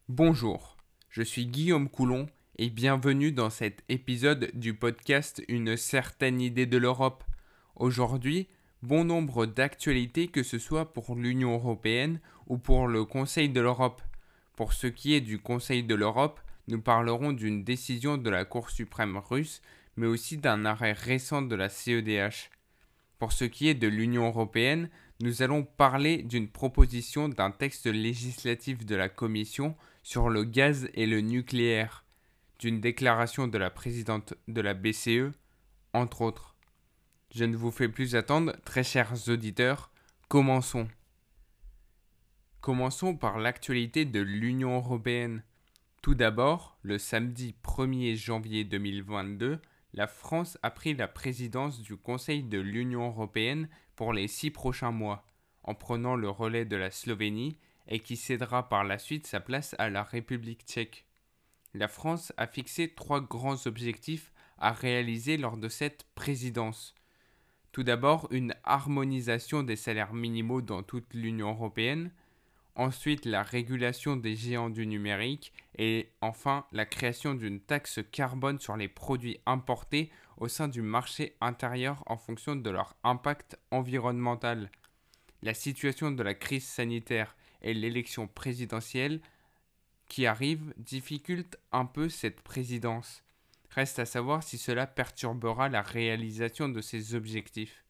Bonjour, je suis Guillaume Coulon et bienvenue dans cet épisode du podcast Une certaine idée de l'Europe. Aujourd'hui, bon nombre d'actualités que ce soit pour l'Union européenne ou pour le Conseil de l'Europe. Pour ce qui est du Conseil de l'Europe, nous parlerons d'une décision de la Cour suprême russe, mais aussi d'un arrêt récent de la CEDH. Pour ce qui est de l'Union européenne, nous allons parler d'une proposition d'un texte législatif de la Commission sur le gaz et le nucléaire, d'une déclaration de la présidente de la BCE, entre autres. Je ne vous fais plus attendre, très chers auditeurs, commençons. Commençons par l'actualité de l'Union européenne. Tout d'abord, le samedi 1er janvier 2022, la France a pris la présidence du Conseil de l'Union européenne pour les 6 prochains mois, en prenant le relais de la Slovénie et qui cédera par la suite sa place à la République tchèque. La France a fixé 3 grands objectifs à réaliser lors de cette présidence. Tout d'abord, une harmonisation des salaires minimaux dans toute l'Union européenne. Ensuite, la régulation des géants du numérique et enfin la création d'une taxe carbone sur les produits importés au sein du marché intérieur en fonction de leur impact environnemental. La situation de la crise sanitaire et l'élection présidentielle qui arrive difficultent un peu cette présidence. Reste à savoir si cela perturbera la réalisation de ces objectifs.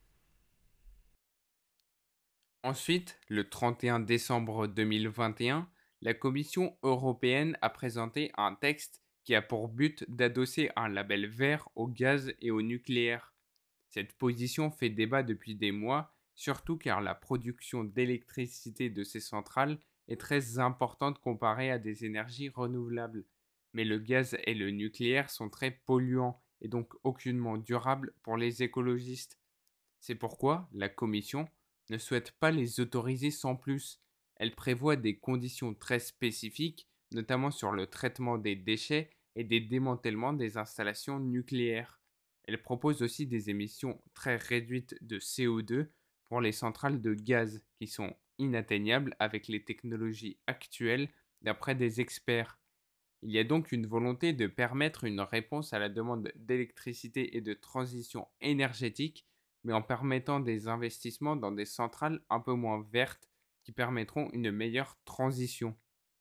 Ensuite, le 31 décembre 2021, la Commission européenne a présenté un texte qui a pour but d'adosser un label vert au gaz et au nucléaire. Cette position fait débat depuis des mois, surtout car la production d'électricité de ces centrales est très importante comparée à des énergies renouvelables. Mais le gaz et le nucléaire sont très polluants et donc aucunement durables pour les écologistes. C'est pourquoi la Commission ne souhaite pas les autoriser sans plus. Elle prévoit des conditions très spécifiques, notamment sur le traitement des déchets et des démantèlements des installations nucléaires. Elle propose aussi des émissions très réduites de CO2 pour les centrales de gaz qui sont inatteignables avec les technologies actuelles d'après des experts. Il y a donc une volonté de permettre une réponse à la demande d'électricité et de transition énergétique, mais en permettant des investissements dans des centrales un peu moins vertes qui permettront une meilleure transition.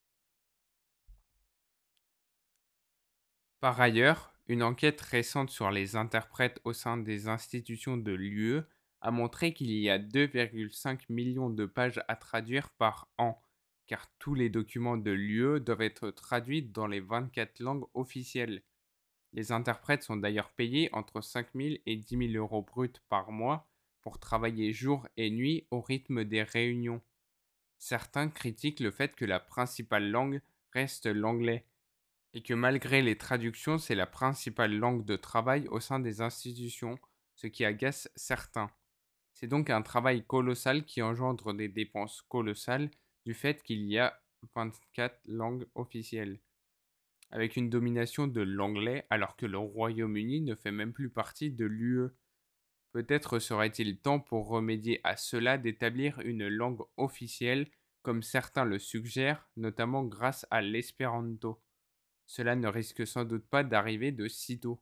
Par ailleurs, une enquête récente sur les interprètes au sein des institutions de l'UE a montré qu'il y a 2,5 millions de pages à traduire par an, car tous les documents de l'UE doivent être traduits dans les 24 langues officielles. Les interprètes sont d'ailleurs payés entre 5 000 et 10 000 euros bruts par mois pour travailler jour et nuit au rythme des réunions. Certains critiquent le fait que la principale langue reste l'anglais et que malgré les traductions, c'est la principale langue de travail au sein des institutions, ce qui agace certains. C'est donc un travail colossal qui engendre des dépenses colossales du fait qu'il y a 24 langues officielles avec une domination de l'anglais alors que le Royaume-Uni ne fait même plus partie de l'UE. Peut-être serait-il temps pour remédier à cela d'établir une langue officielle comme certains le suggèrent, notamment grâce à l'espéranto. Cela ne risque sans doute pas d'arriver de sitôt.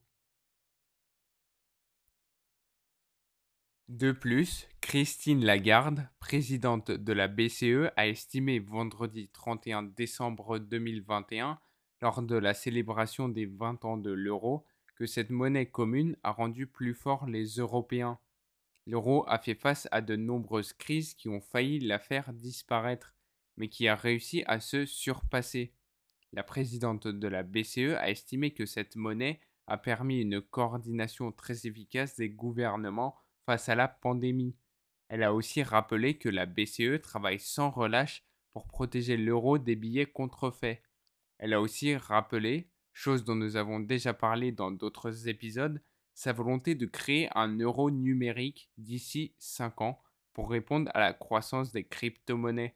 De plus, Christine Lagarde, présidente de la BCE, a estimé vendredi 31 décembre 2021, lors de la célébration des 20 ans de l'euro, que cette monnaie commune a rendu plus forts les Européens. L'euro a fait face à de nombreuses crises qui ont failli la faire disparaître, mais qui a réussi à se surpasser. La présidente de la BCE a estimé que cette monnaie a permis une coordination très efficace des gouvernements face à la pandémie. Elle a aussi rappelé que la BCE travaille sans relâche pour protéger l'euro des billets contrefaits. Elle a aussi rappelé, chose dont nous avons déjà parlé dans d'autres épisodes, sa volonté de créer un euro numérique d'ici 5 ans pour répondre à la croissance des crypto-monnaies.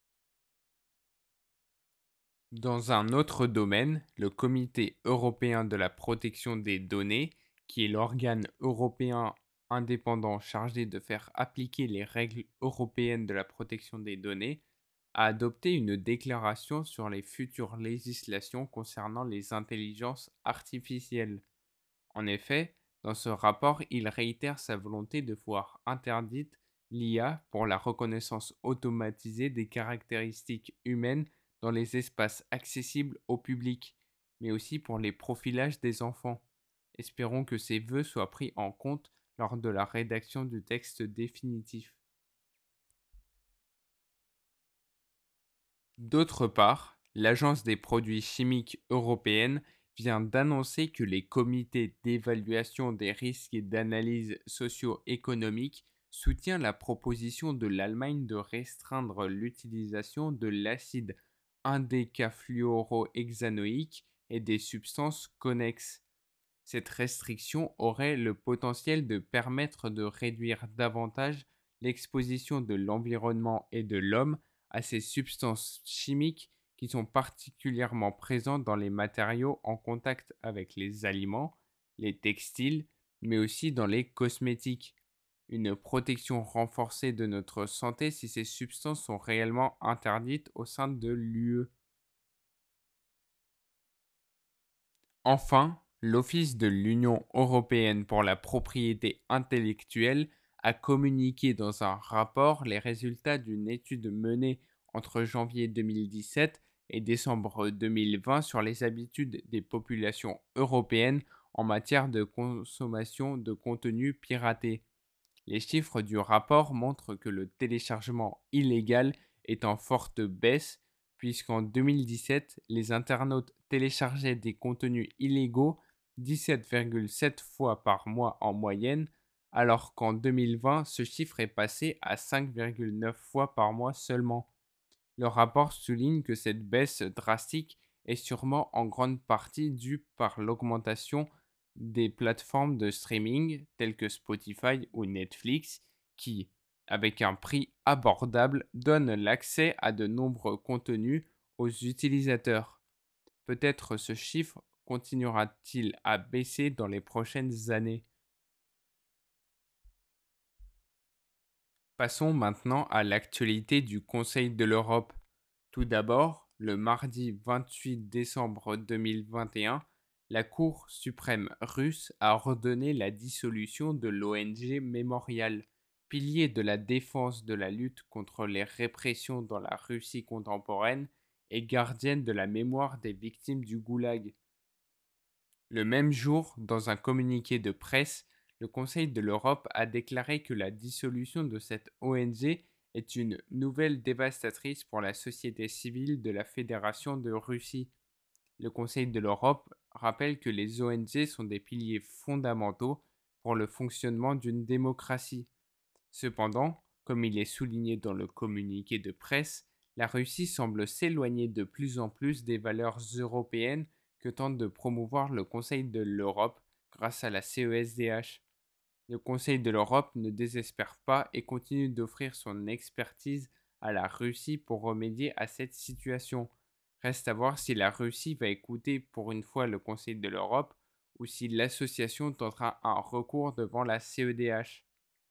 Dans un autre domaine, le Comité européen de la protection des données, qui est l'organe européen indépendant chargé de faire appliquer les règles européennes de la protection des données, a adopté une déclaration sur les futures législations concernant les intelligences artificielles. En effet, dans ce rapport, il réitère sa volonté de voir interdite l'IA pour la reconnaissance automatisée des caractéristiques humaines dans les espaces accessibles au public, mais aussi pour les profilages des enfants. Espérons que ces vœux soient pris en compte lors de la rédaction du texte définitif. D'autre part, l'Agence des produits chimiques européenne vient d'annoncer que les comités d'évaluation des risques et d'analyse socio-économique soutiennent la proposition de l'Allemagne de restreindre l'utilisation de l'acide indécafluorohexanoïque et des substances connexes. Cette restriction aurait le potentiel de permettre de réduire davantage l'exposition de l'environnement et de l'homme à ces substances chimiques qui sont particulièrement présentes dans les matériaux en contact avec les aliments, les textiles, mais aussi dans les cosmétiques. Une protection renforcée de notre santé si ces substances sont réellement interdites au sein de l'UE. Enfin, l'Office de l'Union européenne pour la propriété intellectuelle a communiqué dans un rapport les résultats d'une étude menée entre janvier 2017 et décembre 2020 sur les habitudes des populations européennes en matière de consommation de contenu piraté. Les chiffres du rapport montrent que le téléchargement illégal est en forte baisse, puisqu'en 2017, les internautes téléchargeaient des contenus illégaux 17,7 fois par mois en moyenne, alors qu'en 2020, ce chiffre est passé à 5,9 fois par mois seulement. Le rapport souligne que cette baisse drastique est sûrement en grande partie due par l'augmentation des plateformes de streaming telles que Spotify ou Netflix qui, avec un prix abordable, donnent l'accès à de nombreux contenus aux utilisateurs. Peut-être ce chiffre continuera-t-il à baisser dans les prochaines années. Passons maintenant à l'actualité du Conseil de l'Europe. Tout d'abord, le mardi 28 décembre 2021, la Cour suprême russe a ordonné la dissolution de l'ONG Memorial, pilier de la défense de la lutte contre les répressions dans la Russie contemporaine et gardienne de la mémoire des victimes du goulag. Le même jour, dans un communiqué de presse, le Conseil de l'Europe a déclaré que la dissolution de cette ONG est une nouvelle dévastatrice pour la société civile de la Fédération de Russie. Le Conseil de l'Europe rappelle que les ONG sont des piliers fondamentaux pour le fonctionnement d'une démocratie. Cependant, comme il est souligné dans le communiqué de presse, la Russie semble s'éloigner de plus en plus des valeurs européennes que tente de promouvoir le Conseil de l'Europe grâce à la CESDH. Le Conseil de l'Europe ne désespère pas et continue d'offrir son expertise à la Russie pour remédier à cette situation. Reste à voir si la Russie va écouter pour une fois le Conseil de l'Europe ou si l'association tentera un recours devant la CEDH.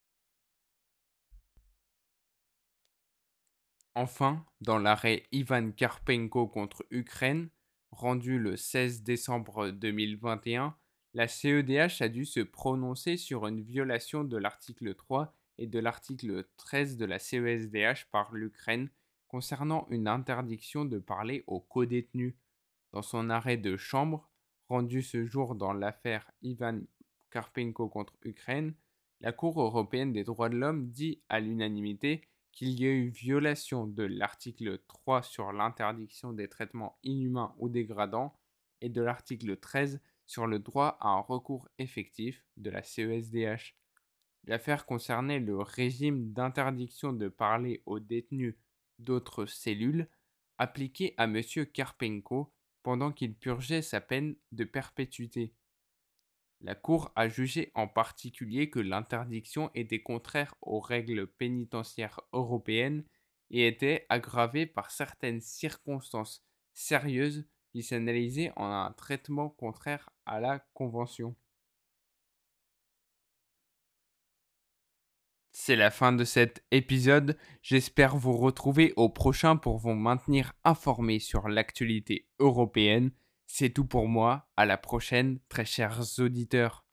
Enfin, dans l'arrêt Ivan Karpenko contre Ukraine, rendu le 16 décembre 2021, la CEDH a dû se prononcer sur une violation de l'article 3 et de l'article 13 de la CESDH par l'Ukraine concernant une interdiction de parler aux codétenus. Dans son arrêt de chambre, rendu ce jour dans l'affaire Ivan Karpenko contre Ukraine, la Cour européenne des droits de l'homme dit à l'unanimité qu'il y a eu violation de l'article 3 sur l'interdiction des traitements inhumains ou dégradants et de l'article 13 sur le droit à un recours effectif de la CESDH. L'affaire concernait le régime d'interdiction de parler aux détenus d'autres cellules appliqué à M. Karpenko pendant qu'il purgeait sa peine de perpétuité. La Cour a jugé en particulier que l'interdiction était contraire aux règles pénitentiaires européennes et était aggravée par certaines circonstances sérieuses qui s'analysaient en un traitement contraire à la Convention. C'est la fin de cet épisode. J'espère vous retrouver au prochain pour vous maintenir informés sur l'actualité européenne. C'est tout pour moi. À la prochaine, très chers auditeurs.